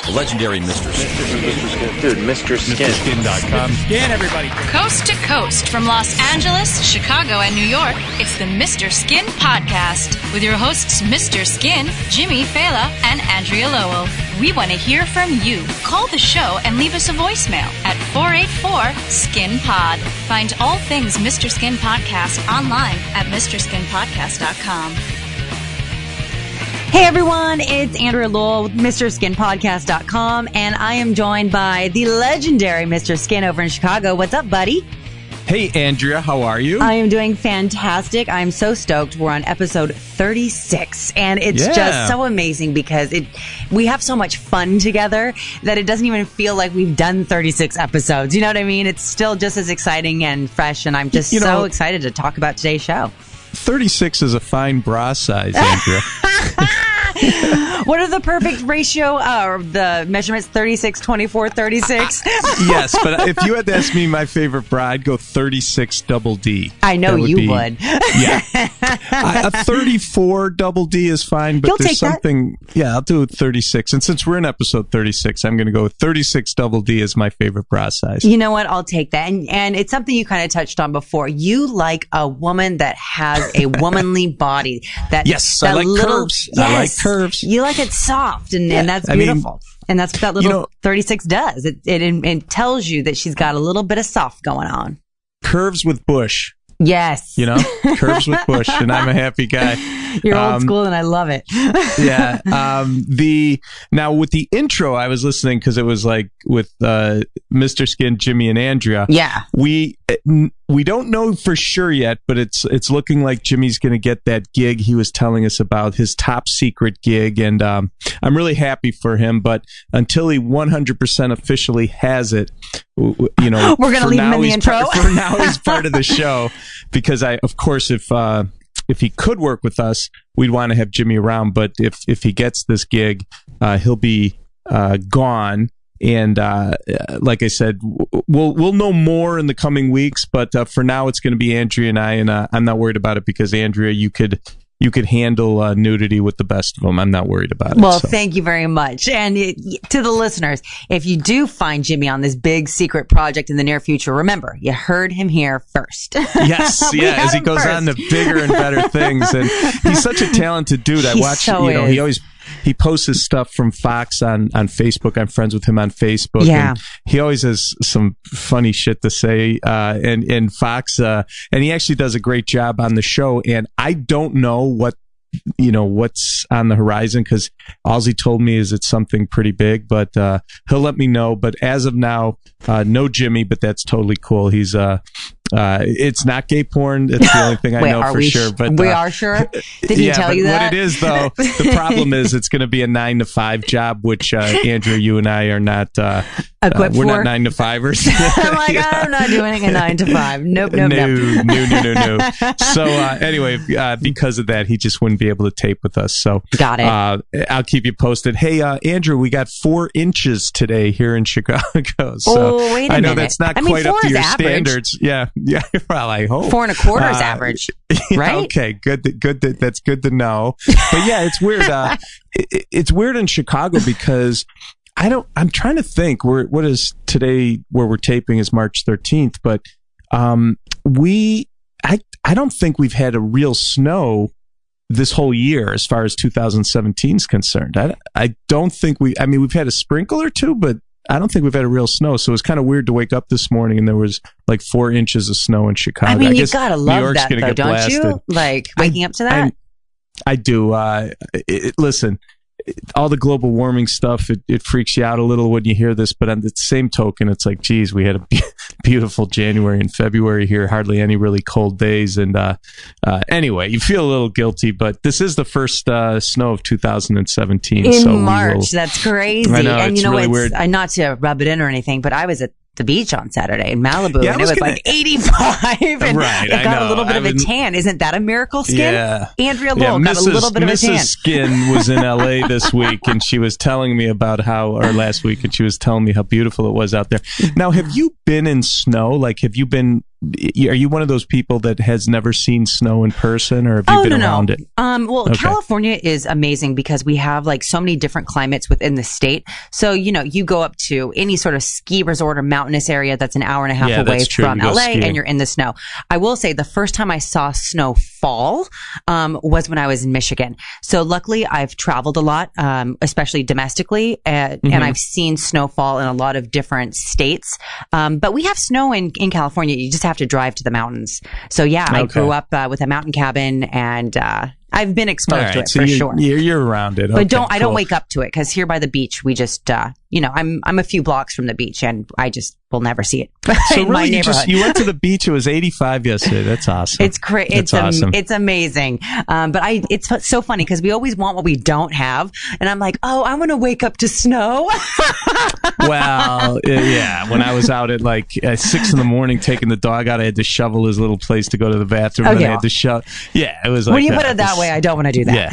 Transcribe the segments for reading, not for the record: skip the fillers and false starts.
The legendary Mr. Skin. Dude, Mr. Skin. MrSkin.com. Skin, everybody. Coast to coast from Los Angeles, Chicago, and New York, it's the Mr. Skin Podcast with your hosts Mr. Skin, Jimmy Fela, and Andrea Lowell. We want to hear from you. Call the show and leave us a voicemail at 484-SKIN-POD. Find all things Mr. Skin Podcast online at MrSkinPodcast.com. Hey everyone, it's Andrea Lowell with MrSkinPodcast.com, and I am joined by the legendary Mr. Skin over in Chicago. What's up, buddy? Hey, Andrea, how are you? I am doing fantastic. I'm so stoked. We're on episode 36, and it's just so amazing because we have so much fun together that it doesn't even feel like we've done 36 episodes. You know what I mean? It's still just as exciting and fresh, and I'm just so excited to talk about today's show. 36 is a fine bra size, Andrea. What are the perfect ratio or the measurements? 36, 24, 36? Yes, but if you had to ask me my favorite bra, I'd go 36 double D. I know you would. Yeah. A 34 double D is fine, but there's something. Yeah, I'll do 36. And since we're in episode 36, I'm going to go with 36 double D is my favorite bra size. You know what? I'll take that. And it's something you kind of touched on before. You like a woman that has a womanly body. Yes, I like curves. Yes, I like curves. You like it soft, and that's beautiful. And that's what that little 36 does. It tells you that she's got a little bit of soft going on. Curves with bush. Yes. Curves with bush, and I'm a happy guy. You're old school, and I love it. Yeah. Now with the intro, I was listening because it was like with Mr. Skin, Jimmy, and Andrea. Yeah. We don't know for sure yet, but it's looking like Jimmy's going to get that gig he was telling us about, his top secret gig, and I'm really happy for him. But until he 100% officially has it, we're going to leave him in the intro. For now, he's part of the show because of course, if he could work with us, we'd want to have Jimmy around. But if he gets this gig, he'll be gone. And like I said, we'll know more in the coming weeks. But for now, it's going to be Andrea and I. And I'm not worried about it because Andrea, you could handle nudity with the best of them. I'm not worried about it. Well, thank you very much. And to the listeners, if you do find Jimmy on this big secret project in the near future, remember, you heard him here first. Yes, as he goes on to bigger and better things. And he's such a talented dude. I watch, he posts his stuff from Fox on Facebook. I'm friends with him on Facebook. Yeah. And he always has some funny shit to say. And Fox, and he actually does a great job on the show. And I don't know what's on the horizon because all he told me is it's something pretty big, but he'll let me know. But as of now, no Jimmy, but that's totally cool. He's it's not gay porn. It's the only thing I know for sure. But we are sure. Did he tell you that? What it is, though, the problem is it's going to be a 9-to-5 job, which Andrew, you and I are not equipped we're for. Not 9-to-5ers. I'm like, I'm not doing a 9-to-5. Nope. No. So anyway, because of that, he just wouldn't be able to tape with us. So got it. I'll keep you posted. Hey, Andrew, we got 4 inches today here in Chicago. So wait a minute. I know that's not quite up to your standards. Yeah. Well, I hope 4 1/4 is average, right? Okay, good. That's good to know. But yeah, it's weird. It's weird in Chicago because I'm trying to think. What is today? Where we're taping is March 13th, but I don't think we've had a real snow this whole year as far as 2017 is concerned. I don't think we've had a sprinkle or two, but I don't think we've had a real snow. So it was kind of weird to wake up this morning and there was like 4 inches of snow in Chicago. I mean, you gotta love that though, don't you? Like waking up to that? I do. Listen, all the global warming stuff, it freaks you out a little when you hear this, but on the same token, it's like, geez, we had a beautiful January and February here, hardly any really cold days. And anyway, you feel a little guilty, but this is the first snow of 2017. In March. That's crazy. I know, and it's really weird. Not to rub it in or anything, but I was at the beach on Saturday in Malibu, and it was like 85, and right, it got a little bit of a tan. Isn't that a miracle skin? Yeah. Andrea Lowell got a little bit of a tan. Mrs. Skin was in LA this week, and she was telling me or last week, and she was telling me how beautiful it was out there. Now, have you been in snow? Like, have you been are you one of those people that has never seen snow in person, or have you been around it? Well, okay. California is amazing because we have like so many different climates within the state. So, you go up to any sort of ski resort or mountainous area that's an hour and a half away from LA skiing. And you're in the snow. I will say the first time I saw snow fall was when I was in Michigan. So luckily I've traveled a lot, especially domestically, and I've seen snowfall in a lot of different states. But we have snow in California. You just have to drive to the mountains. So yeah, I grew up with a mountain cabin, and I've been exposed to it for sure. You're around it. But I don't wake up to it, because here by the beach, we just, I'm a few blocks from the beach, and I just will never see it. So in my neighborhood. You went to the beach. It was 85 yesterday. That's awesome. It's crazy. It's awesome. It's amazing. But it's so funny because we always want what we don't have. And I'm like, oh, I want to wake up to snow. Well, yeah. When I was out at like 6 a.m. taking the dog out, I had to shovel his little place to go to the bathroom. And I had to shove. Yeah, it was like when you put it that way, I don't want to do that.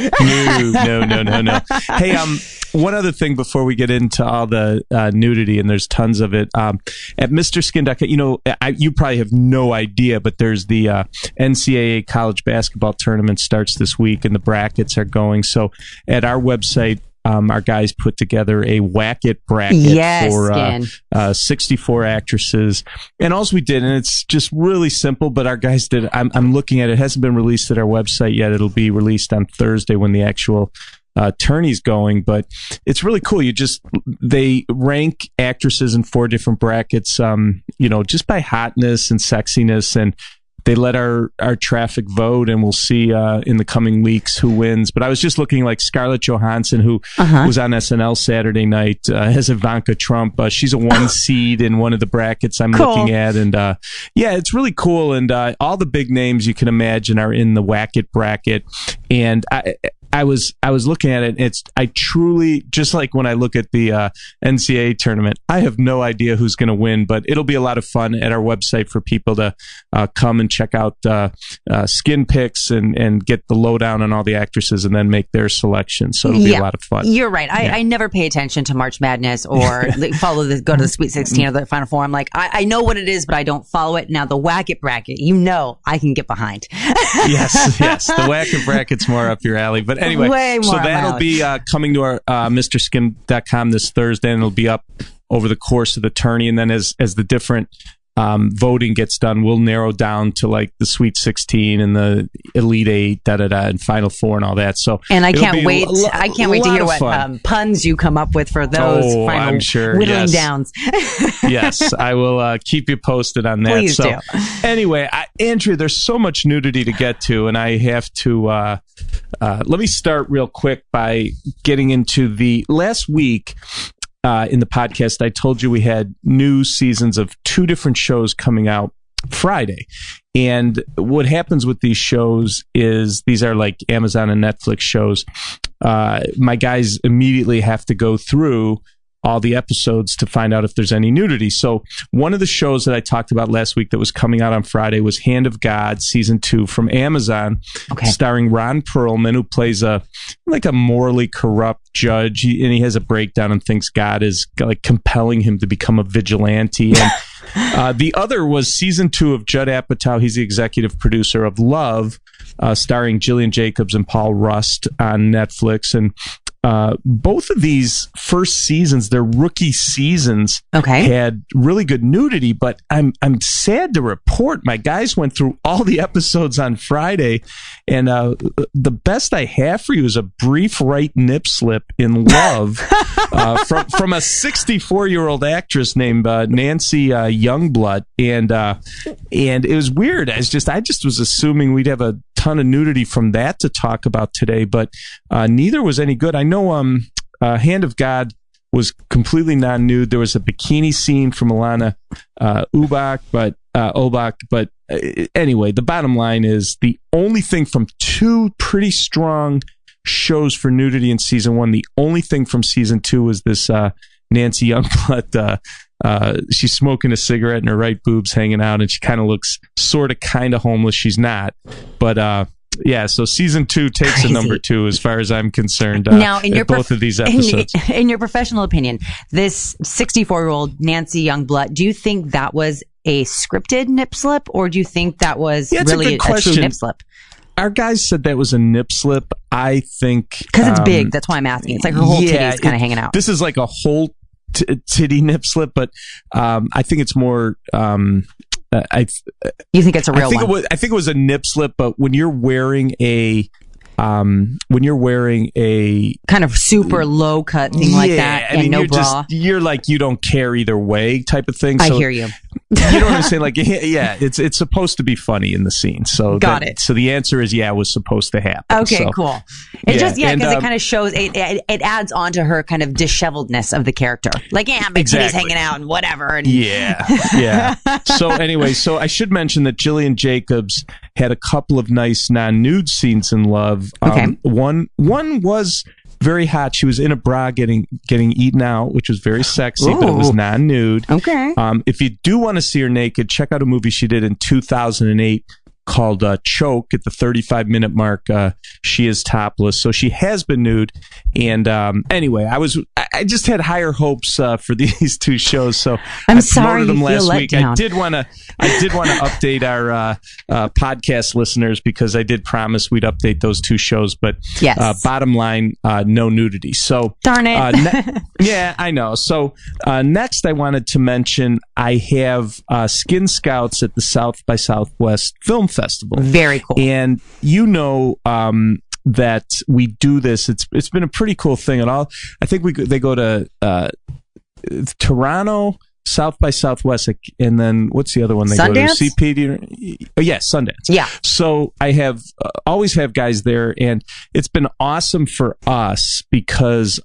Yeah. No. Hey, one other thing before we get into all the nudity, and there's tons of it. At MrSkin.com, you probably have no idea, but there's the NCAA college basketball tournament starts this week, and the brackets are going. So at our website, our guys put together a Whack-It bracket for 64 actresses. And all we did, and it's just really simple, but our guys did, I'm looking at it. It hasn't been released at our website yet. It'll be released on Thursday when the actual tourney's going, but it's really cool. They rank actresses in 4 different brackets, just by hotness and sexiness, and they let our traffic vote, and we'll see in the coming weeks who wins. But I was just looking like Scarlett Johansson, who was on SNL Saturday night, as Ivanka Trump. She's a 1 seed in one of the brackets I'm looking at. And it's really cool. And all the big names you can imagine are in the Whack-It bracket. And I was looking at it, and I truly, just like when I look at the NCAA tournament, I have no idea who's going to win, but it'll be a lot of fun at our website for people to come and check out skin pics and get the lowdown on all the actresses and then make their selection. So it'll be a lot of fun. You're right. I never pay attention to March Madness or go to the Sweet 16 or the Final Four. I'm like, I know what it is, but I don't follow it. Now the Whack-It bracket, I can get behind. Yes. The Whack-It bracket's more up your alley. But anyway, so that'll be coming to our MrSkin.com this Thursday, and it'll be up over the course of the tourney. And then as the different voting gets done, we'll narrow down to like the Sweet 16 and the Elite 8, and Final Four and all that. So, and I can't wait. I can't wait to hear what puns you come up with for those final I'm sure, whittling downs. Yes, I will keep you posted on that. Please do. Anyway, Andrea, there's so much nudity to get to, and I have to let me start real quick by getting into the last week. In the podcast, I told you we had new seasons of 2 different shows coming out Friday. And what happens with these shows is these are like Amazon and Netflix shows. My guys immediately have to go through all the episodes to find out if there's any nudity. So one of the shows that I talked about last week that was coming out on Friday was Hand of God Season 2 from Amazon, starring Ron Perlman, who plays a morally corrupt judge, and he has a breakdown and thinks God is like compelling him to become a vigilante. And the other was Season 2 of Judd Apatow. He's the executive producer of Love, starring Gillian Jacobs and Paul Rust on Netflix. And both of these first seasons, their rookie seasons, had really good nudity, but I'm sad to report my guys went through all the episodes on Friday, and the best I have for you is a brief right nip slip in Love from a 64-year-old actress named Nancy Youngblood, and it was weird. I just was assuming we'd have a ton of nudity from that to talk about today, but neither was any good. I know Hand of God was completely non-nude. There was a bikini scene from Alana Ubach, but anyway, the bottom line is the only thing from 2 pretty strong shows for nudity in season 1, the only thing from season 2 was this Nancy Youngblood. She's smoking a cigarette and her right boob's hanging out, and she kind of looks kind of homeless. She's not, but so season 2 takes a number 2 as far as I'm concerned. Now, in both of these episodes, in your professional opinion, this 64-year-old Nancy Youngblood, do you think that was a scripted nip slip, or do you think that was Yeah, it's a really good a true question. nip slip? Our guys said that was a nip slip. I think Because it's big. That's why I'm asking. It's like her whole titty is kind of hanging out. This is like a whole titty nip slip, but I think it's more. You think it's a real one? I think it was a nip slip, but when you're wearing a kind of super low cut thing like that, and no bra. You're like, you don't care either way type of thing. So I hear you. You know what I'm saying? Like, yeah, it's supposed to be funny in the scene. So Got it. So the answer is, yeah, it was supposed to happen. Okay, so, cool. It's just, because it and, kind of shows, it adds on to her kind of disheveledness of the character. Like, yeah, my titty's hanging out and whatever. And Yeah. So anyway, so I should mention that Gillian Jacobs had a couple of nice non-nude scenes in Love. Okay. One was very hot. She was in a bra getting eaten out, which was very sexy, but it was non-nude. Okay. If you do want to see her naked, check out a movie she did in 2008 called Choke. At the 35-minute mark, she is topless, so she has been nude. And anyway, I just had higher hopes for these two shows, so I'm I sorry promoted them you feel last let week. down. I did want to update our podcast listeners, because I did promise we'd update those two shows. But Yes. Bottom line, no nudity. So Darn it. yeah, I know. So next, I wanted to mention I have Skin Scouts at the South by Southwest Film Festival. Very cool. And that we do this. It's been a pretty cool thing. And I think they go to Toronto, South by Southwest, and then what's the other one? They Sundance? go to CPD. Oh, yeah, Sundance. Yeah. So I have always have guys there, and it's been awesome for us because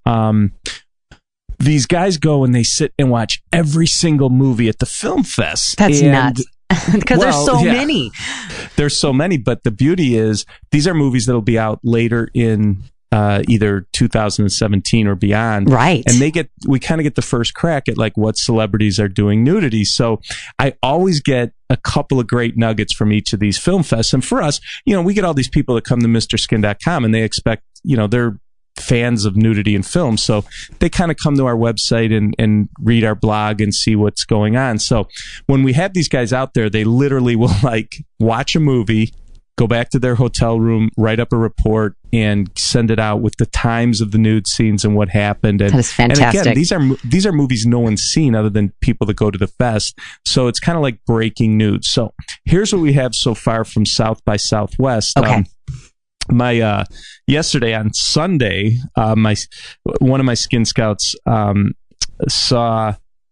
these guys go and they sit and watch every single movie at the film fest. That's and, nuts. Because there's so many. There's so many, but the beauty is these are movies that'll be out later in either 2017 or beyond. Right. And we kind of get the first crack at like what celebrities are doing nudity. So I always get a couple of great nuggets from each of these film fests. And for us, we get all these people that come to MrSkin.com and they expect, they're fans of nudity in film. So they kind of come to our website and read our blog and see what's going on. So when we have these guys out there, they literally will like watch a movie, go back to their hotel room, write up a report, and send it out with the times of the nude scenes and what happened. And, that is fantastic. And again, these are movies no one's seen other than people that go to the fest. So it's kind of like breaking news. So here's what we have so far from South by Southwest. Okay. My yesterday on Sunday, one of my Skin Scouts saw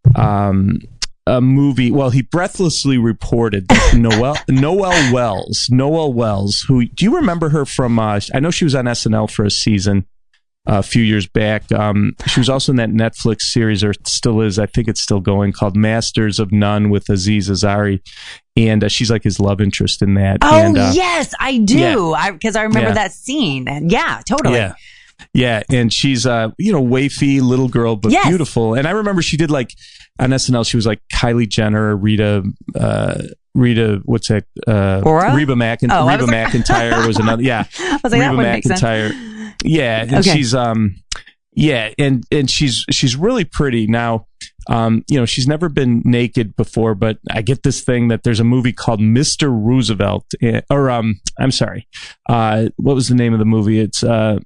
a movie. Well, he breathlessly reported that Noelle Wells, who, do you remember her from? I know she was on SNL for a season a few years back. She was also in that Netflix series, or still is, I think it's still going, called Masters of None with Aziz Ansari. And she's like his love interest in that. Oh, and, yes, I do. Because I remember that scene. Yeah, totally. Yeah. And she's, wafy little girl, but beautiful. And I remember she did like on SNL, she was like Kylie Jenner, Reba, what's that? Reba McEntire. Reba McEntire was another. Yeah. I was like, Reba that would make sense. Yeah. And she's, and she's really pretty. Now, she's never been naked before, but I get this thing that there's a movie called Mr. Roosevelt, I'm sorry. What was the name of the movie? It's,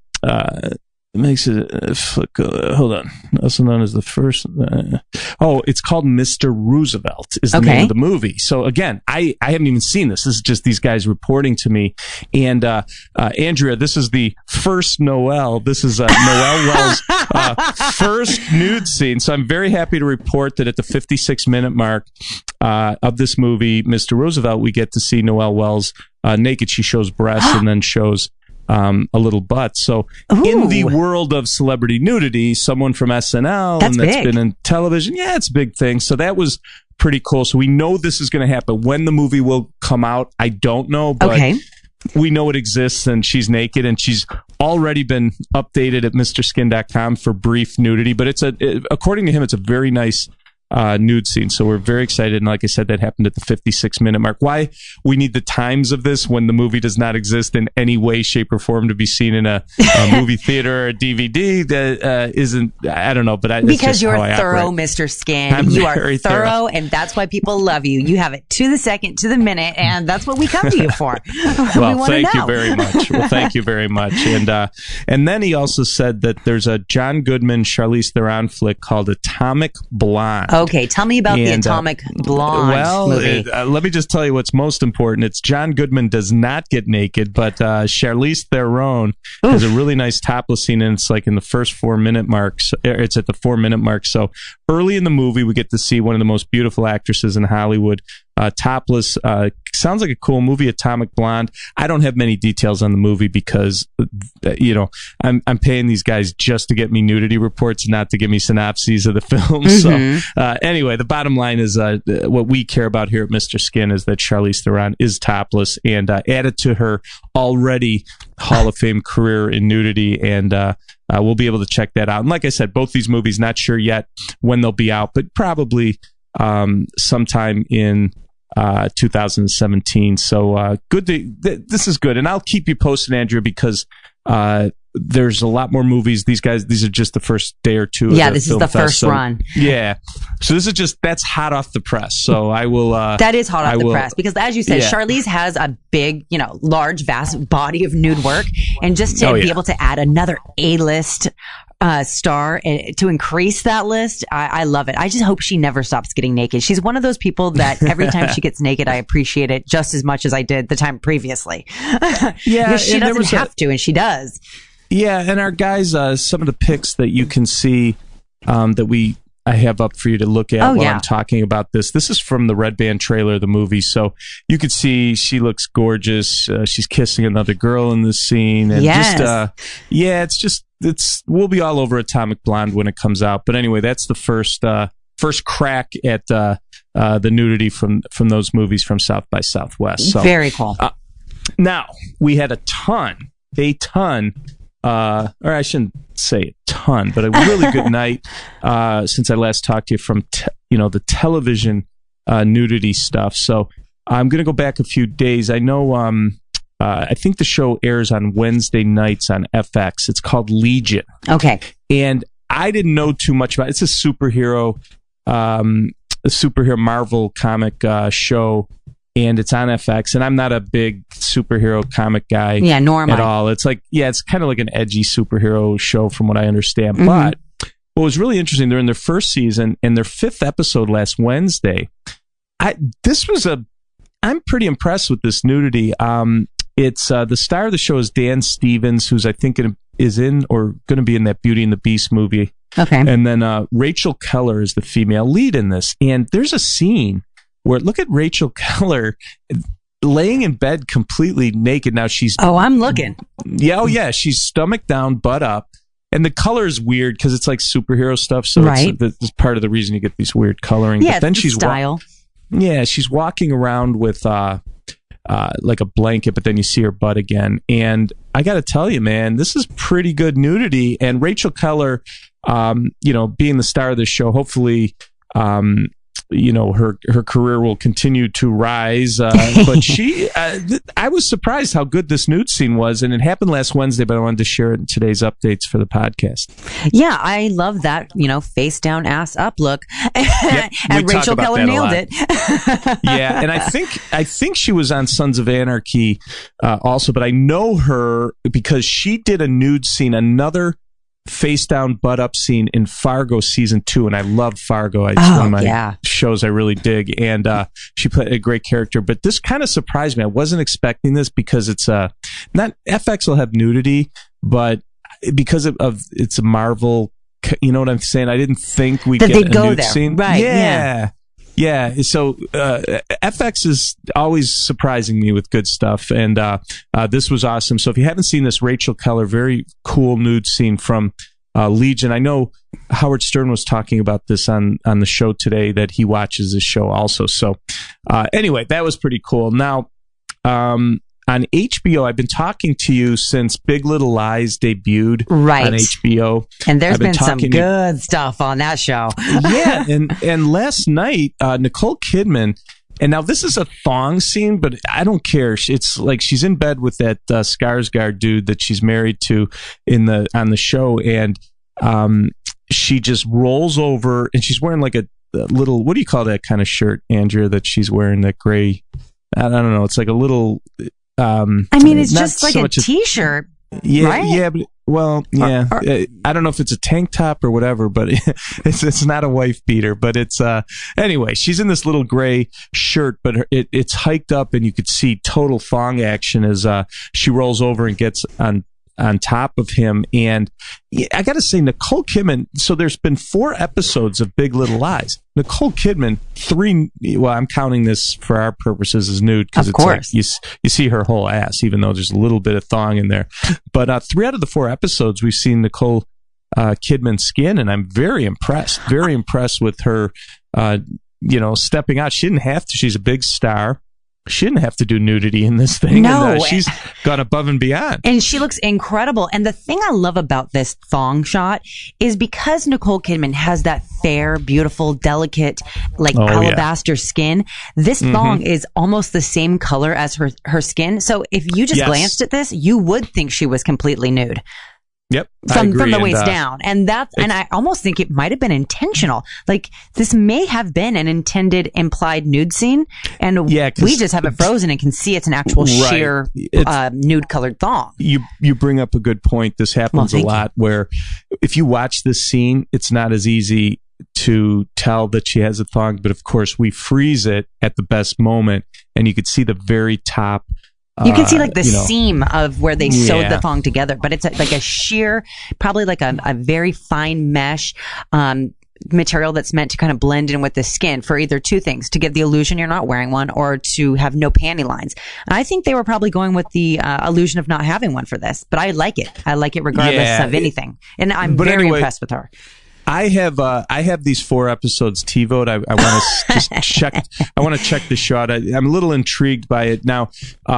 it makes it, hold on. Also known as the first, it's called Mr. Roosevelt is the name of the movie. So again, I haven't even seen this. This is just these guys reporting to me. And, Andrea, this is the first Noelle. This is, Noelle Wells, first nude scene. So I'm very happy to report that at the 56-minute mark, of this movie, Mr. Roosevelt, we get to see Noelle Wells, naked. She shows breasts and then shows a little butt. So in the world of celebrity nudity, someone from SNL that's been in television, it's a big thing. So that was pretty cool. So we know this is going to happen. When the movie will come out, I don't know, but we know it exists, and she's naked, and she's already been updated at MrSkin.com for brief nudity. But according to him, it's a very nice nude scene. So we're very excited. And like I said, that happened at the 56-minute mark. Why we need the times of this when the movie does not exist in any way, shape, or form to be seen in a movie theater or a DVD, that isn't, I don't know, but because you're thorough, Mr. Skin. You are thorough, and that's why people love you. You have it to the second, to the minute, and that's what we come to you for. Well, thank you very much. Well, thank you very much. And then he also said that there's a John Goodman, Charlize Theron flick called Atomic Blonde. Okay, tell me about the Atomic Blonde movie. Let me just tell you what's most important. It's John Goodman does not get naked, but Charlize Theron has a really nice topless scene, and it's like in the first 4-minute marks. It's at the 4-minute mark. So early in the movie, we get to see one of the most beautiful actresses in Hollywood. Topless. Sounds like a cool movie, Atomic Blonde. I don't have many details on the movie because, I'm paying these guys just to get me nudity reports, not to give me synopses of the film. So anyway, the bottom line is what we care about here at Mr. Skin is that Charlize Theron is topless and added to her already Hall of Fame career in nudity, and we'll be able to check that out. And like I said, both these movies, not sure yet when they'll be out, but probably sometime in 2017. So good. This is good, and I'll keep you posted, Andrea, because there's a lot more movies. These are just the first day or two. Yeah, this is the first run. Yeah, so this is that's hot off the press. So I will. That is hot off the press because, as you said, Charlize has a big, large, vast body of nude work, and just to be able to add another A-list star and to increase that list, I love it. I just hope she never stops getting naked. She's one of those people that every time she gets naked, I appreciate it just as much as I did the time previously. Because she doesn't have to, and she does. Yeah, and our guys, some of the pics that you can see that I have up for you to look at while I'm talking about this. This is from the Red Band trailer of the movie, so you could see she looks gorgeous. She's kissing another girl in this scene, and we'll be all over Atomic Blonde when it comes out. But anyway, that's the first crack at the nudity from those movies from South by Southwest. So, very cool. Now we had a ton. Or I shouldn't say a ton, but a really good night since I last talked to you from the television nudity stuff. So I'm going to go back a few days. I know I think the show airs on Wednesday nights on FX. It's called Legion. Okay. And I didn't know too much about it. It's a superhero Marvel comic show. And it's on FX, and I'm not a big superhero comic guy at all. It's like, it's kind of like an edgy superhero show from what I understand. Mm-hmm. But what was really interesting, they're in their first season, and their 5th episode last Wednesday. I'm pretty impressed with this nudity. It's the star of the show is Dan Stevens, who's I think is in or going to be in that Beauty and the Beast movie. Okay. And then Rachel Keller is the female lead in this. And there's a scene where look at Rachel Keller laying in bed completely naked. Now she's... Oh, I'm looking. Yeah, she's stomach down, butt up. And the color is weird because it's like superhero stuff. So it's part of the reason you get these weird coloring. Yeah, but then she's style. She's walking around with like a blanket, but then you see her butt again. And I got to tell you, man, this is pretty good nudity. And Rachel Keller, being the star of this show, hopefully... her career will continue to rise. But I was surprised how good this nude scene was, and it happened last Wednesday, but I wanted to share it in today's updates for the podcast. Yeah, I love that, face down, ass up look. Yep, and Rachel Keller nailed it. Yeah, and I think she was on Sons of Anarchy also, but I know her because she did a nude scene, another face down, butt up scene in Fargo season 2, and I love Fargo. It's one of my shows I really dig, and she played a great character. But this kind of surprised me. I wasn't expecting this because it's not FX will have nudity, but because of it's a Marvel, you know what I'm saying? I didn't think we'd get a nude scene. Right? Yeah. So FX is always surprising me with good stuff, and this was awesome. So if you haven't seen this, Rachel Keller, very cool nude scene from Legion. I know Howard Stern was talking about this on the show today, that he watches this show also. So anyway, that was pretty cool. Now, on HBO, I've been talking to you since Big Little Lies debuted on HBO. And there's been some good stuff on that show. Yeah, and last night, Nicole Kidman, and now this is a thong scene, but I don't care. It's like she's in bed with that Skarsgård dude that she's married to on the show, and she just rolls over, and she's wearing like a little, what do you call that kind of shirt, Andrea, that she's wearing, that gray, I don't know, it's like a little... it's just like a t-shirt, yeah, right? Yeah, but, well, yeah. I don't know if it's a tank top or whatever, but it's not a wife beater. But it's anyway. She's in this little gray shirt, but it's hiked up, and you could see total thong action as she rolls over and gets on top of him. And I got to say, Nicole Kidman, so there's been 4 episodes of Big Little Lies. Nicole Kidman, 3, well, I'm counting this for our purposes as nude, because it's like you see her whole ass, even though there's a little bit of thong in there. But 3 out of the 4 episodes, we've seen Nicole Kidman's skin, and I'm very impressed with her, stepping out. She didn't have to. She's a big star. She didn't have to do nudity in this thing. No. And, she's gone above and beyond. And she looks incredible. And the thing I love about this thong shot is because Nicole Kidman has that fair, beautiful, delicate, alabaster skin, this thong is almost the same color as her skin. So if you just glanced at this, you would think she was completely nude. Yep. From the waist down. And I almost think it might have been intentional. Like, this may have been an intended implied nude scene. And we just have it frozen and can see it's an actual sheer nude colored thong. You bring up a good point. This happens a lot where if you watch this scene, it's not as easy to tell that she has a thong. But of course, we freeze it at the best moment, and you could see the very top. You can see like the seam of where they sewed the thong together, but it's like a sheer, probably like a very fine mesh material that's meant to kind of blend in with the skin for either 2 things: to give the illusion you're not wearing one, or to have no panty lines. And I think they were probably going with the illusion of not having one for this, but I like it. I like it regardless of anything. And I'm very impressed with her. I have these 4 episodes TiVo'd. I want to just check. I want to check the shot. I'm a little intrigued by it now.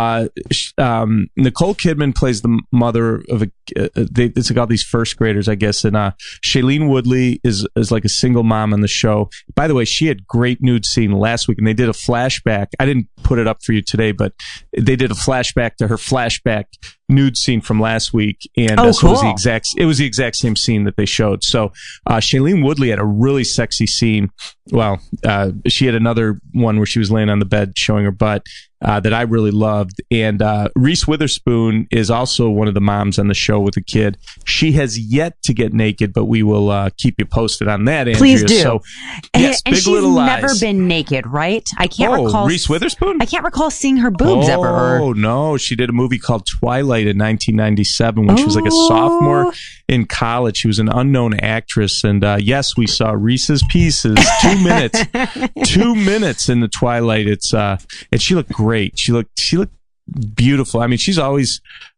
Nicole Kidman plays the mother of it's like all these first graders, I guess, and Shailene Woodley is like a single mom on the show. By the way, she had great nude scene last week, and they did a flashback. I didn't put it up for you today, but they did a flashback to her flashback nude scene from last week, and so it was the exact same scene that they showed. So Shailene Woodley had a really sexy scene. Well, she had another one where she was laying on the bed showing her butt that I really loved. And Reese Witherspoon is also one of the moms on the show with a kid. She has yet to get naked, but we will keep you posted on that, Andrea. Please do. So, yes, and Big she's Little Lies. never been naked, right? I can't recall. Reese Witherspoon? I can't recall seeing her boobs ever. Oh, no. She did a movie called Twilight in 1997 when she was like a sophomore in college. She was an unknown actress. And yes, we saw Reese's Pieces. 2 minutes. 2 minutes in the Twilight. It's and she looked great. She looked beautiful. I mean, she's always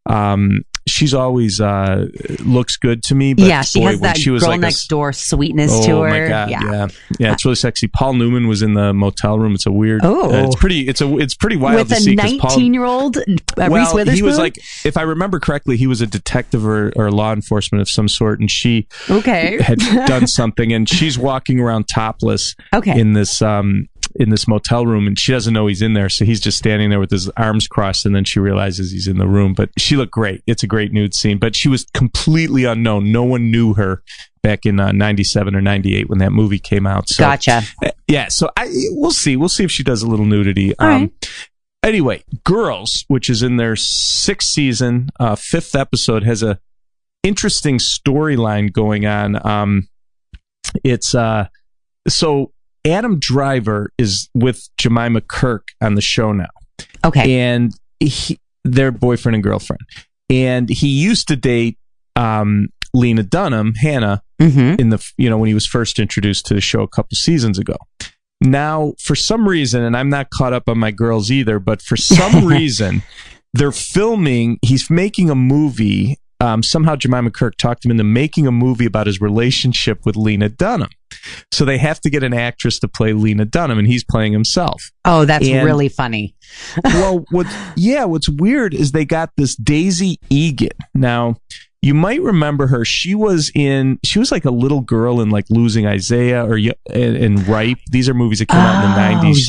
looks good to me. But she has that girl next door sweetness to her. Oh my God, yeah, it's really sexy. Paul Newman was in the motel room. It's a weird. It's pretty wild to see. With a 19-year-old Reese Witherspoon. He was like, if I remember correctly, he was a detective or law enforcement of some sort, and she had done something, and she's walking around topless in this motel room, and she doesn't know he's in there, so he's just standing there with his arms crossed, and then she realizes he's in the room. But she looked great. It's a great nude scene, but she was completely unknown. No one knew her back in 97 or 98 when that movie came out. So, gotcha. Yeah, so we'll see. We'll see if she does a little nudity. Right. Anyway, Girls, which is in their 6th season, 5th episode, has a interesting storyline going on. So Adam Driver is with Jemima Kirk on the show now. Okay. And they're boyfriend and girlfriend. And he used to date Lena Dunham, Hannah, in the when he was first introduced to the show a couple seasons ago. Now, for some reason, and I'm not caught up on my girls either, but for some reason, he's making a movie. Somehow Jemima Kirk talked him into making a movie about his relationship with Lena Dunham. So they have to get an actress to play Lena Dunham, and he's playing himself. Oh, that's really funny. Well, what's weird is they got this Daisy Egan. Now, you might remember her. She was like a little girl in like Losing Isaiah or in Ripe. These are movies that came out in the 90s.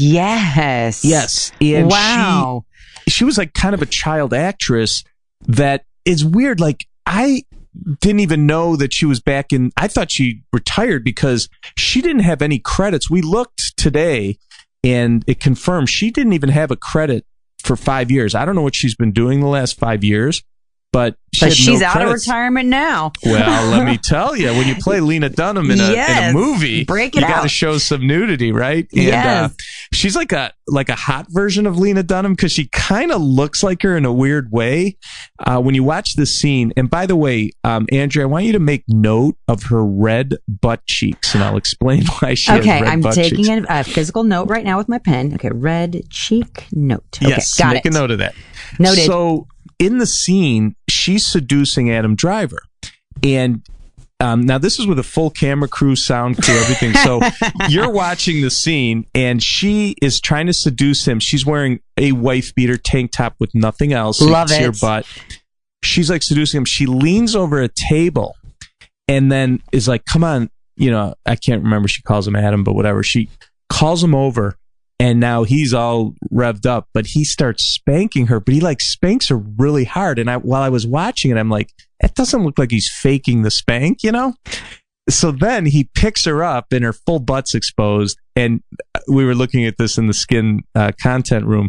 Yes. And wow. She was like kind of a child actress that is weird. Like, I didn't even know that she was back in. I thought she retired because she didn't have any credits. We looked today and it confirmed she didn't even have a credit for 5 years. I don't know what she's been doing the last 5 years. But she's out of retirement now. Well, let me tell you, when you play Lena Dunham in a movie, you got to show some nudity, right? And she's like a hot version of Lena Dunham because she kind of looks like her in a weird way. When you watch this scene, and by the way, Andrea, I want you to make note of her red butt cheeks, and I'll explain why she has red butt cheeks. Okay, I'm taking a physical note right now with my pen. Okay, red cheek note. Okay, yes, make a note of that. Noted. So, in the scene, she's seducing Adam Driver. And now this is with a full camera crew, sound crew, everything. So you're watching the scene and she is trying to seduce him. She's wearing a wife beater tank top with nothing else. Love it. Her butt. She's like seducing him. She leans over a table and then is like, come on. You know, I can't remember. She calls him Adam, but whatever. She calls him over. And now he's all revved up, but he starts spanking her, but he like spanks her really hard. And while I was watching it, I'm like, it doesn't look like he's faking the spank, you know? So then he picks her up and her full butt's exposed. And we were looking at this in the Skin content room,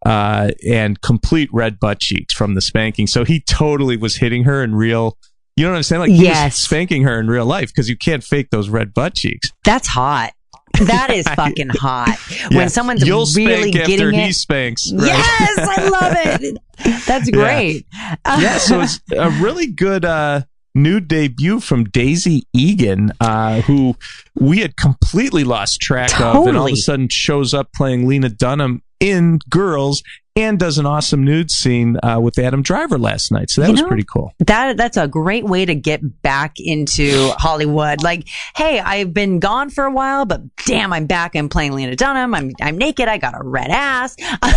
and complete red butt cheeks from the spanking. So he totally was hitting her in real, you know what I'm saying? Like he was spanking her in real life because you can't fake those red butt cheeks. That's hot. That is fucking hot. When someone's really getting it. He spanks. Right? Yes, I love it. That's great. Yeah, so it's a really good nude debut from Daisy Egan, who we had completely lost track of, and all of a sudden shows up playing Lena Dunham in Girls and does an awesome nude scene with Adam Driver last night. So that was pretty cool. That's a great way to get back into Hollywood. Like, hey, I've been gone for a while, but damn, I'm back. I'm playing Lena Dunham. I'm naked. I got a red ass.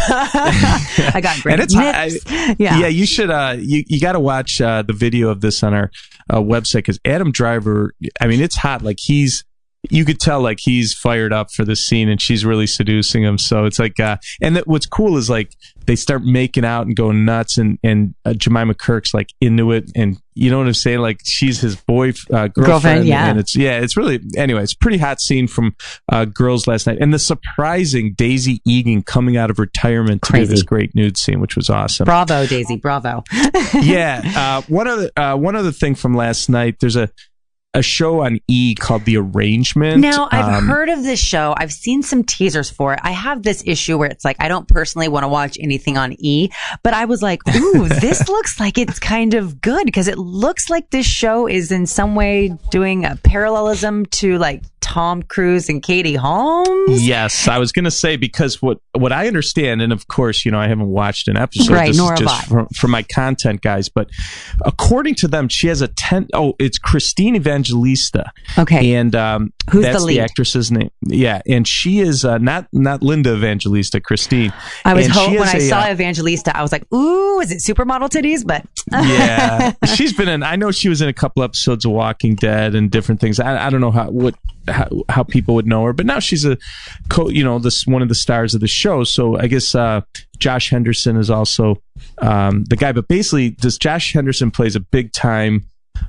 I got great nips. Yeah, you should. You got to watch the video of this on our website because Adam Driver. I mean, it's hot. Like you could tell like he's fired up for this scene and she's really seducing him. So it's like, and what's cool is like they start making out and going nuts and Jemima Kirk's like into it. And you know what I'm saying? Like she's his girlfriend. Yeah. And it's really, anyway, it's a pretty hot scene from Girls last night. And the surprising Daisy Egan coming out of retirement to do this great nude scene, which was awesome. Bravo, Daisy. Bravo. Yeah. One other thing from last night, there's a show on E called The Arrangement. Now, I've heard of this show. I've seen some teasers for it. I have this issue where it's like, I don't personally want to watch anything on E, but I was like, ooh, this looks like it's kind of good because it looks like this show is in some way doing a parallelism to like Tom Cruise and Katie Holmes. Yes, I was going to say, because what I understand, and of course, you know, I haven't watched an episode. Right, this nor is just from my content guys, but according to them, she has it's Christine Evangelista. Okay. And who's that's the lead? The actress's name. Yeah, and she is not Linda Evangelista, Christine. I was hoping when I saw Evangelista, I was like, ooh, is it supermodel titties? But yeah, she's been in. I know she was in a couple episodes of Walking Dead and different things. I don't know how people would know her, but now she's one of the stars of the show. So I guess Josh Henderson is also the guy. But basically, Josh Henderson plays a big time,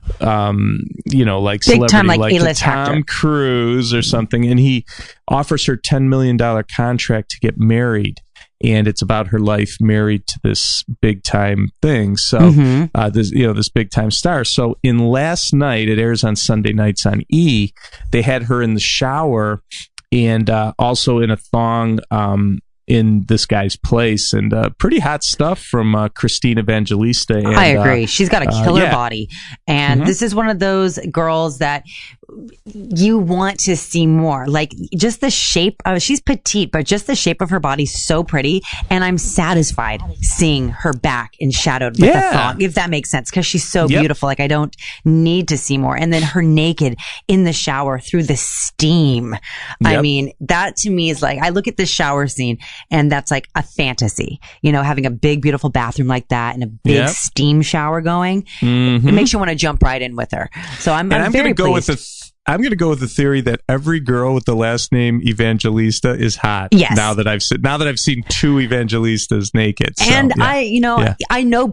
like celebrity, time, like A-list Tom Cruise or something, and he offers her $10 million contract to get married. And it's about her life married to this big time thing. So, this big time star. So in last night, it airs on Sunday nights on E, they had her in the shower and also in a thong in this guy's place, and pretty hot stuff from Christine Evangelista. And, I agree. She's got a killer body. And this is one of those girls that you want to see more. Like just the shape of, she's petite, but just the shape of her body so pretty. And I'm satisfied seeing her back and shadowed with the thong, if that makes sense, because she's so beautiful. Like I don't need to see more. And then her naked in the shower through the steam. I mean, that to me is like, I look at this shower scene and that's like a fantasy, you know, having a big, beautiful bathroom like that and a big steam shower going. It makes you want to jump right in with her. So I'm very pleased. I'm going to go with the theory that every girl with the last name Evangelista is hot. Yes. Now that I've seen two Evangelistas naked. So, and I know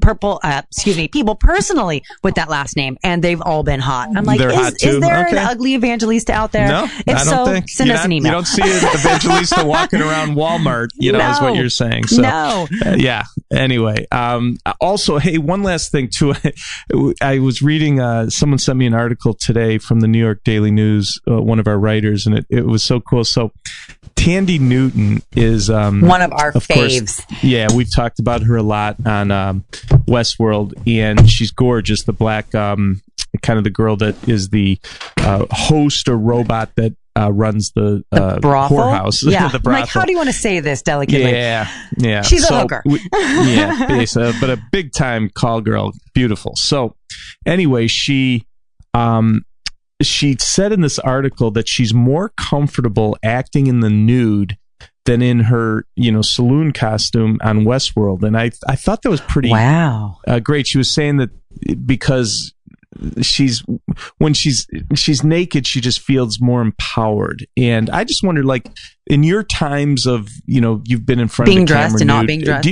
people personally with that last name, and they've all been hot. I'm like, is there an ugly Evangelista out there? No, if send us an email. You don't see an Evangelista walking around Walmart, is what you're saying. So, no. Anyway, also, hey, one last thing too. I was reading, someone sent me an article today from the New York Daily News, one of our writers, and it was so cool. So Tandy Newton is one of our faves. Course, we've talked about her a lot on Westworld, and she's gorgeous. The black, kind of the girl that is the host or robot that runs the brothel? Whorehouse. Yeah. The brothel. Like, how do you want to say this delicately? Yeah. She's a hooker. But a big time call girl. Beautiful. So anyway, she said in this article that she's more comfortable acting in the nude than in her, saloon costume on Westworld. And I thought that was pretty great. She was saying that because when she's naked, she just feels more empowered. And I just wondered, like, in your times of, you've been in front being of the camera dressed and not being dressed.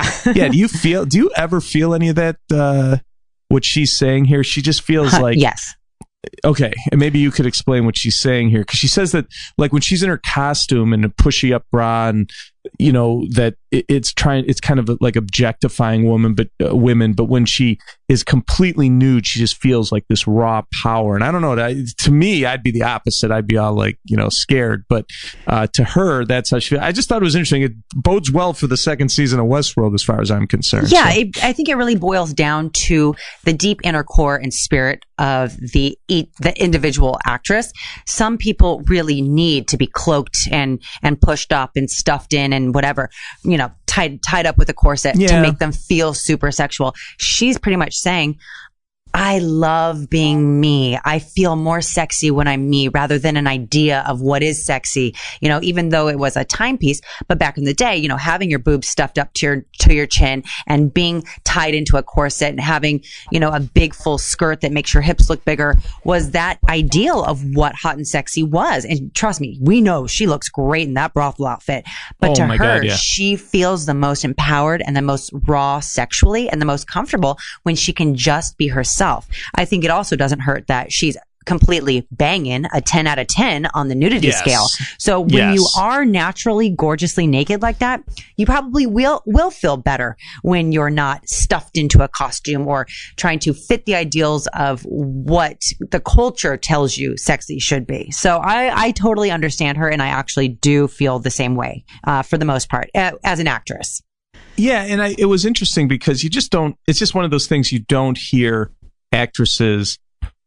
Do you ever feel any of that, what she's saying here? She just feels like, yes. Okay, and maybe you could explain what she's saying here, because she says that, like, when she's in her costume and a pushy up bra, and that it's kind of like objectifying women, but when she is completely nude, she just feels like this raw power. And I don't know, to me, I'd be the opposite. I'd be all like, scared. But to her, that's how she feels. I just thought it was interesting. It bodes well for the second season of Westworld, as far as I'm concerned. Yeah, so. I think it really boils down to the deep inner core and spirit of the individual actress. Some people really need to be cloaked and pushed up and stuffed in and whatever, tied up with a corset to make them feel super sexual. She's pretty much saying, I love being me. I feel more sexy when I'm me, rather than an idea of what is sexy, even though it was a timepiece. But back in the day, having your boobs stuffed up to your chin and being tied into a corset and having, a big full skirt that makes your hips look bigger was that ideal of what hot and sexy was. And trust me, we know she looks great in that brothel outfit. But to her, she feels the most empowered and the most raw sexually and the most comfortable when she can just be herself. I think it also doesn't hurt that she's completely banging a 10 out of 10 on the nudity scale. So when you are naturally gorgeously naked like that, you probably will feel better when you're not stuffed into a costume or trying to fit the ideals of what the culture tells you sexy should be. So I totally understand her, and I actually do feel the same way for the most part as an actress. Yeah, and it was interesting because you just don't, it's just one of those things you don't hear actresses,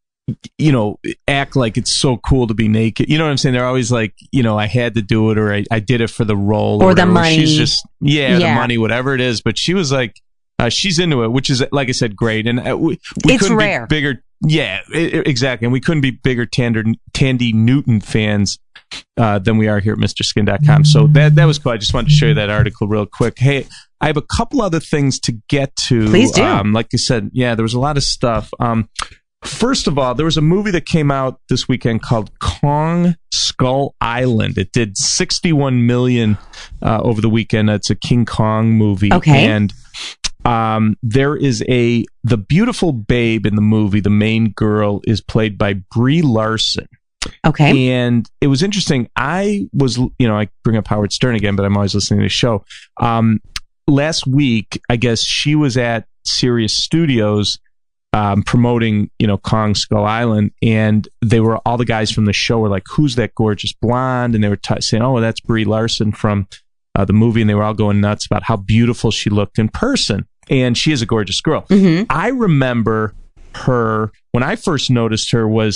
act like it's so cool to be naked. You know what I'm saying? They're always like, I had to do it, or I did it for the role, or the money. She's just, the money, whatever it is. But she was like, she's into it, which is, like I said, great. And we it's couldn't rare. Be bigger. Yeah, exactly. And we couldn't be bigger Tandy Newton fans than we are here at MrSkin.com. So that was cool. I just wanted to show you that article real quick. Hey, I have a couple other things to get to. Please do. Like I said, there was a lot of stuff. First of all, there was a movie that came out this weekend called Kong Skull Island. It did $61 million over the weekend. It's a King Kong movie. Okay. And there is the beautiful babe in the movie. The main girl is played by Brie Larson. Okay. And it was interesting. I was, I bring up Howard Stern again, but I'm always listening to the show. Last week, I guess she was at Sirius Studios promoting, Kong Skull Island, and all the guys from the show were like, "Who's that gorgeous blonde?" And they were saying, "Oh, that's Brie Larson from the movie," and they were all going nuts about how beautiful she looked in person. And she is a gorgeous girl. Mm-hmm. I remember her, when I first noticed her, was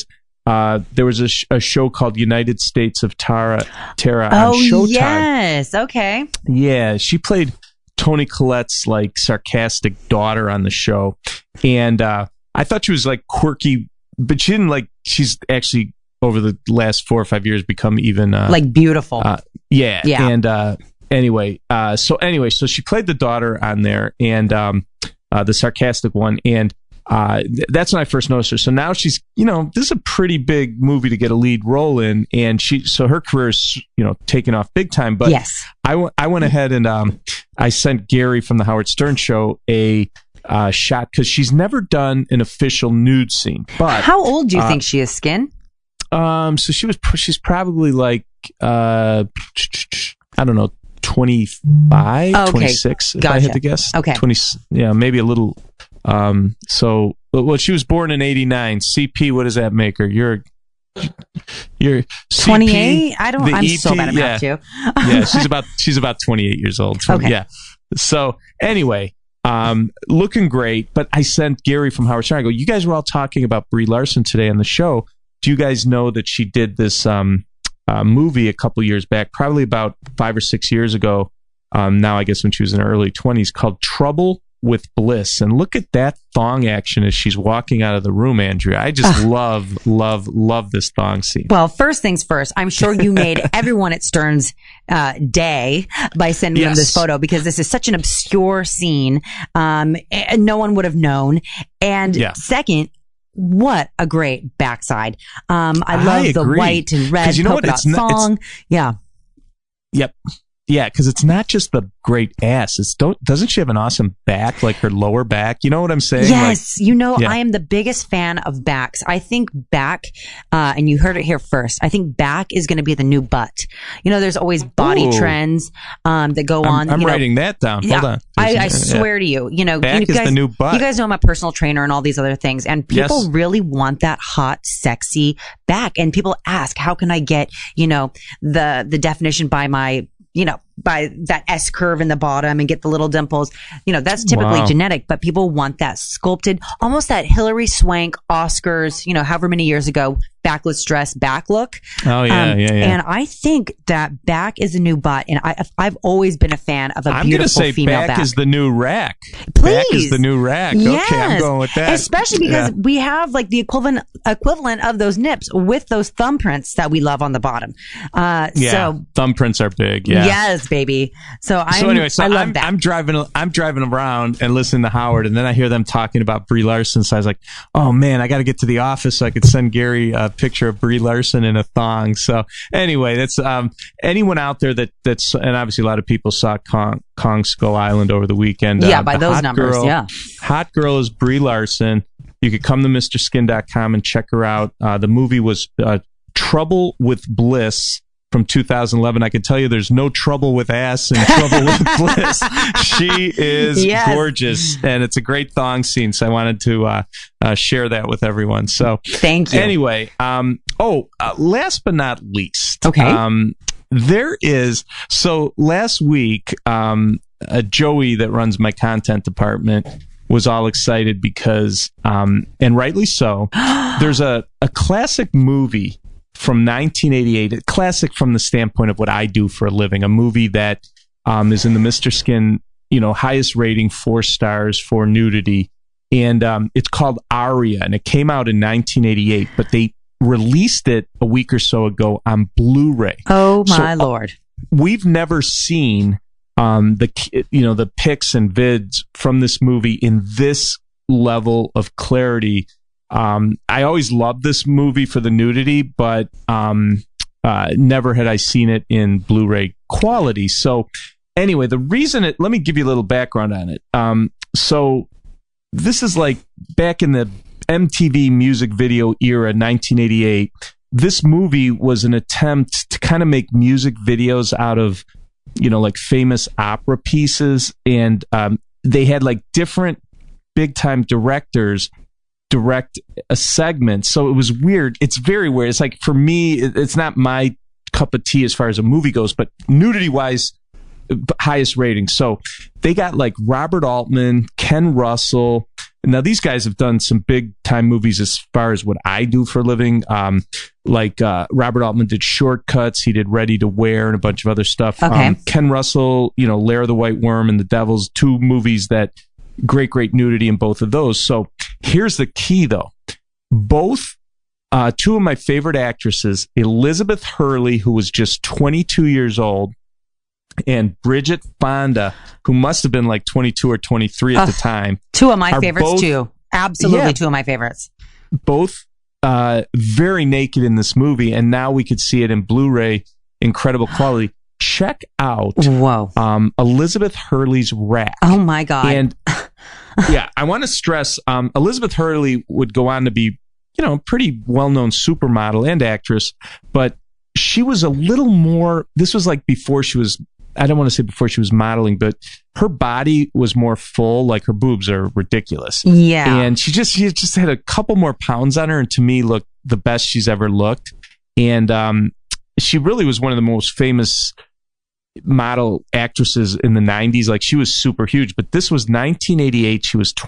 there was a show called United States of Tara on Showtime. Yes. Okay. Yeah, she played Toni Collette's like sarcastic daughter on the show, and I thought she was like quirky, but she didn't like. She's actually over the last 4 or 5 years become even like beautiful. Yeah. And anyway, so she played the daughter on there, and the sarcastic one, and that's when I first noticed her. So now she's, this is a pretty big movie to get a lead role in, and so her career is, taking off big time. But yes. I went ahead and I sent Gary from the Howard Stern Show a shot, because she's never done an official nude scene. But how old do you think she is, Skin? So she's probably like I don't know, 25, 26, if I had to guess. Okay. 20, yeah, maybe a little. Well, she was born in 89. CP, what does that make her? You're CP, 28? I'm so bad at math too. Yeah, she's about 28 years old. Okay. Yeah. So anyway, looking great. But I sent Gary from Howard Stern. I go, you guys were all talking about Brie Larson today on the show. Do you guys know that she did this movie a couple years back, probably about 5 or 6 years ago, now I guess when she was in her early 20s, called Trouble with Bliss? And look at that thong action as she's walking out of the room, Andrea. I just love this thong scene. Well, first things first, I'm sure you made everyone at Stern's day by sending them this photo, because this is such an obscure scene. And no one would have known. And second, what a great backside. I love the white and red polka dot thong. Yeah. Yep. Yeah, because it's not just the great ass. Doesn't she have an awesome back, like her lower back? You know what I'm saying? Yes. I am the biggest fan of backs. I think back, and you heard it here first, I think back is going to be the new butt. There's always body trends that go on. I'm writing that down. Yeah, hold on. I swear to you, back is the new butt. You guys know I'm a personal trainer and all these other things, and people really want that hot, sexy back. And people ask, how can I get, the definition by my, by that S curve in the bottom and get the little dimples. That's typically genetic, but people want that sculpted, almost that Hilary Swank Oscars, however many years ago, backless dress back look. Oh, yeah. And I think that back is a new butt. And I've always been a fan of a beautiful female back. Back is the new rack. Please. Back is the new rack. Yes. Okay, I'm going with that. Especially because we have like the equivalent of those nips with those thumbprints that we love on the bottom. So thumbprints are big. Yeah. Yes, baby. I love that. I'm driving around and listening to Howard, and then I hear them talking about Brie Larson. So I was like, oh man, I got to get to the office so I could send Gary a picture of Brie Larson in a thong. So anyway, that's anyone out there that's, and obviously a lot of people saw Kong Skull Island over the weekend. By those numbers, hot girl is Brie Larson. You could come to MrSkin.com and check her out. The movie was Trouble with Bliss from 2011. I can tell you there's no trouble with ass and Trouble with Bliss. She is gorgeous, and it's a great thong scene, so I wanted to share that with everyone. So thank you. Anyway, last but not least, there is, so last week, Joey that runs my content department was all excited because, and rightly so, there's a classic movie from 1988, a classic from the standpoint of what I do for a living, a movie that is in the Mr. Skin, highest rating, 4 stars for nudity. And it's called Aria, and it came out in 1988, but they released it a week or so ago on Blu-ray. Oh, my Lord. We've never seen the pics and vids from this movie in this level of clarity. I always loved this movie for the nudity, but never had I seen it in Blu-ray quality. So anyway, let me give you a little background on it. So this is like back in the MTV music video era, 1988. This movie was an attempt to kind of make music videos out of, like famous opera pieces. And they had like different big time directors direct a segment. So it was weird. It's very weird. It's like, for me, it's not my cup of tea as far as a movie goes, but nudity wise, highest rating. So they got like Robert Altman, Ken Russell, Now, these guys have done some big time movies as far as what I do for a living. Robert Altman did Shortcuts. He did Ready to Wear and a bunch of other stuff. Okay. Ken Russell, Lair of the White Worm and The Devils, 2 movies that great nudity in both of those. So here's the key, though. Both 2 of my favorite actresses, Elizabeth Hurley, who was just 22 years old, and Bridget Fonda, who must have been like 22 or 23 at the time. 2 of my favorites, too. Absolutely 2 of my favorites. Both very naked in this movie, and now we could see it in Blu-ray, incredible quality. Check out Elizabeth Hurley's rack. Oh, my God. And yeah, I want to stress, Elizabeth Hurley would go on to be, pretty well-known supermodel and actress, but she was a little more, this was like before she was, I don't want to say before she was modeling, but her body was more full, like her boobs are ridiculous. Yeah. And she just had a couple more pounds on her, and to me looked the best she's ever looked. And she really was one of the most famous model actresses in the 90s. Like, she was super huge, but this was 1988. She was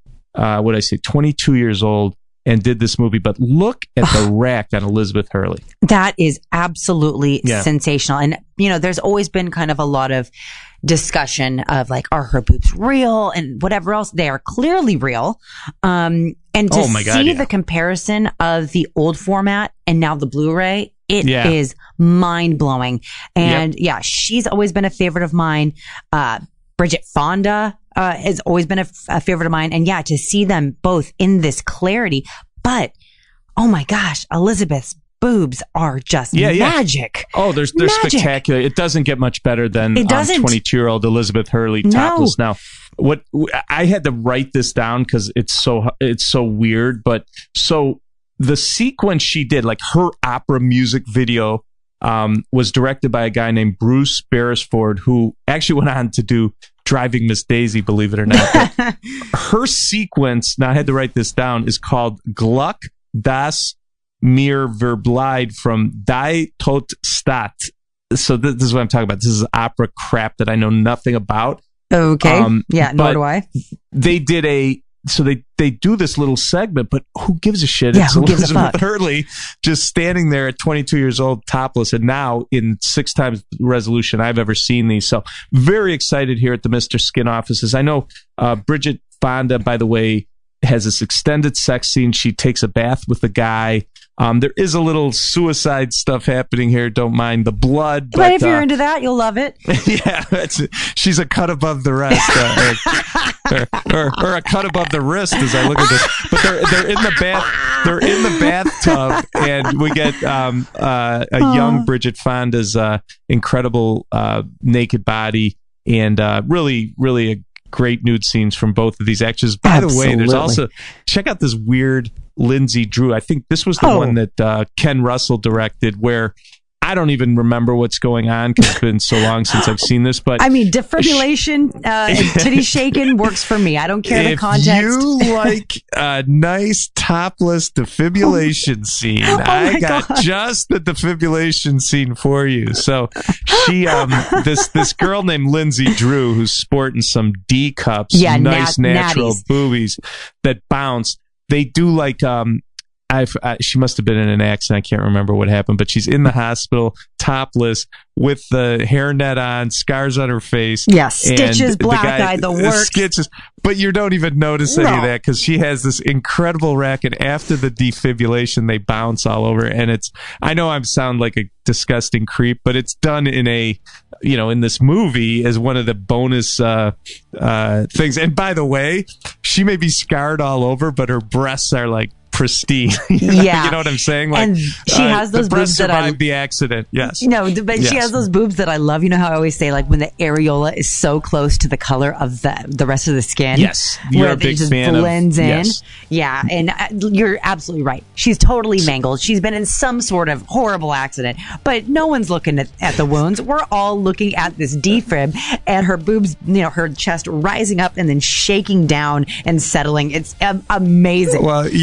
22 years old and did this movie. But look at the rack on Elizabeth Hurley. That is absolutely sensational. And, there's always been kind of a lot of discussion of like, are her boobs real and whatever else? They are clearly real. And to see the comparison of the old format and now the Blu-ray, it is mind blowing. And she's always been a favorite of mine. Bridget Fonda has always been a favorite of mine. And to see them both in this clarity, but oh my gosh, Elizabeth's boobs are just magic. Oh, they're spectacular. It doesn't get much better than 22-year-old Elizabeth Hurley topless. Now, what I had to write this down because it's so weird, but so the sequence she did, like her opera music video, was directed by a guy named Bruce Beresford, who actually went on to do Driving Miss Daisy, believe it or not. Her sequence, now I had to write this down, is called Gluck das mir Verblid from Die tot Stadt. So this is what I'm talking about. This is opera crap that I know nothing about. Okay. Nor do I. They did they do this little segment, but who gives a shit? Yeah, it's who gives a Elizabeth fuck? Hurley just standing there at 22 years old, topless, and now in 6 times the resolution I've ever seen these. So very excited here at the Mr. Skin offices. I know Bridget Fonda, by the way, has this extended sex scene. She takes a bath with a guy. There is a little suicide stuff happening here. Don't mind the blood. But if you're into that, you'll love it. Yeah, she's a cut above the rest. Or a cut above the wrist as I look at this. But they're in the bath. They're in the bathtub, and we get a young Bridget Fonda's incredible naked body, and really a great nude scenes from both of these actors. By the way, there's also, check out this weird Lindsay Drew. I think this was the one that Ken Russell directed, where I don't even remember what's going on because it's been so long since I've seen this. But I mean, defibrillation and titty shaking works for me. I don't care the context. If you like a nice topless defibrillation scene, I got just the defibrillation scene for you. So she, this girl named Lindsay Drew, who's sporting some D cups, nice natural boobies that bounce. They do like she must have been in an accident. I can't remember what happened, but she's in the hospital, topless, with the hairnet on, scars on her face. Yeah, stitches, black eye, the works. Stitches, but you don't even notice any of that because she has this incredible rack, and after the defibrillation, they bounce all over. And I know I sound like a disgusting creep, but it's done in in this movie as one of the bonus things. And by the way, she may be scarred all over, but her breasts are like pristine. You know what I'm saying? Like, and she has those boobs that survived the accident. Yes. But she has those boobs that I love. You know how I always say, like, when the areola is so close to the color of the rest of the skin. Yes, you're a big fan of. Blends in. Yes. Yeah, and you're absolutely right. She's totally mangled. She's been in some sort of horrible accident, but no one's looking at the wounds. We're all looking at this defib and her boobs, her chest rising up and then shaking down and settling. It's amazing. Well, you're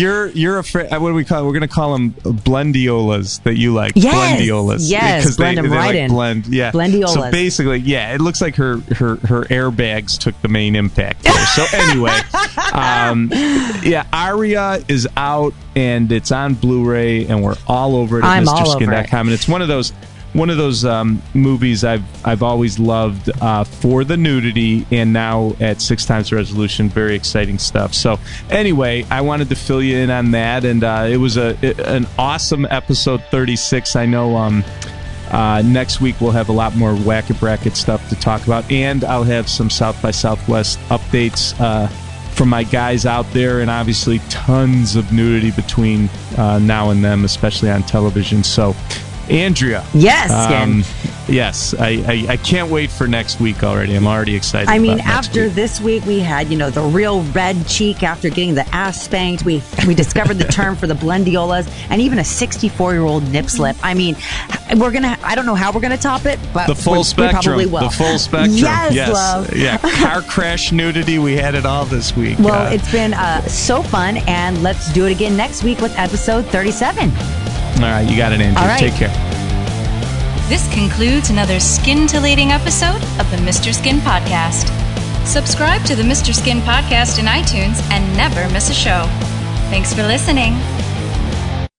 you're afraid. What do we call? We're going to call them blendiolas that you like. Yes, blendiolas. yes, because blend them right in. Blend, yeah. Blendiolas. So basically, yeah, it looks like her airbags took the main impact there. So anyway, yeah, Aria is out and it's on Blu-ray and we're all over it at MrSkin.com, and it's one of those movies I've always loved for the nudity, and now at 6 times the resolution, very exciting stuff. So anyway, I wanted to fill you in on that, and it was an awesome episode 36. I know next week we'll have a lot more Whack-It Bracket stuff to talk about, and I'll have some South by Southwest updates from my guys out there, and obviously tons of nudity between now and then, especially on television. So Andrea. Yes, Skin. Yes, I can't wait for next week already. I'm already excited. I mean, after this week, we had, the real red cheek after getting the ass spanked. We discovered the term for the blendiolas, and even a 64-year-old nip slip. I mean, I don't know how we're gonna top it, but the full spectrum. We probably will. The full spectrum. Yes, love. Yeah, car crash nudity. We had it all this week. Well, it's been so fun, and let's do it again next week with episode 37. All right, you got it, Andrew. All right. Take care. This concludes another scintillating episode of the Mr. Skin Podcast. Subscribe to the Mr. Skin Podcast in iTunes and never miss a show. Thanks for listening.